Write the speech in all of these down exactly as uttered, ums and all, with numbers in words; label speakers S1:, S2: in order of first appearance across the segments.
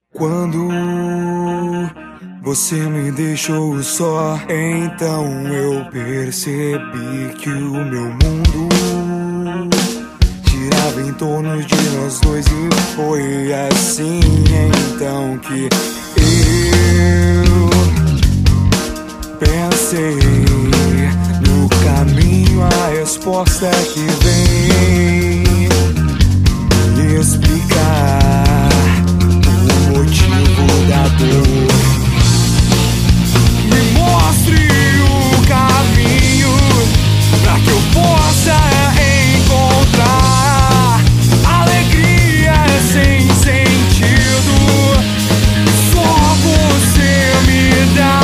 S1: Quando você me deixou só, então eu percebi que o meu mundo girava em torno de nós dois. E foi assim então que eu pensei no caminho, a resposta que vem me explicar o motivo da dor. Me mostre o caminho pra que eu possa encontrar alegria sem sentido. Só você me dá.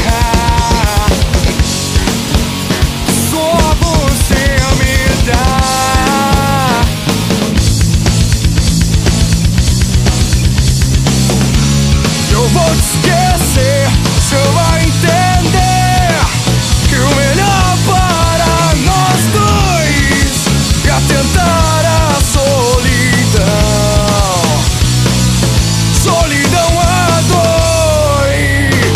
S1: Só você me dá. Eu vou te esquecer, você vai entender que o melhor para nós dois é atentar a solidão. Solidão a dois.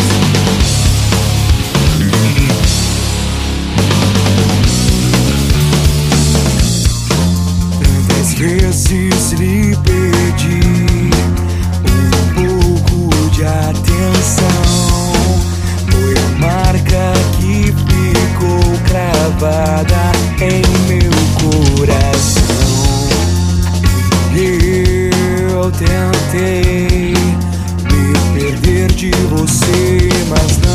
S1: Tantas vezes lhe pedi de atenção, foi a marca que ficou cravada em meu coração. E eu tentei me perder de você, mas não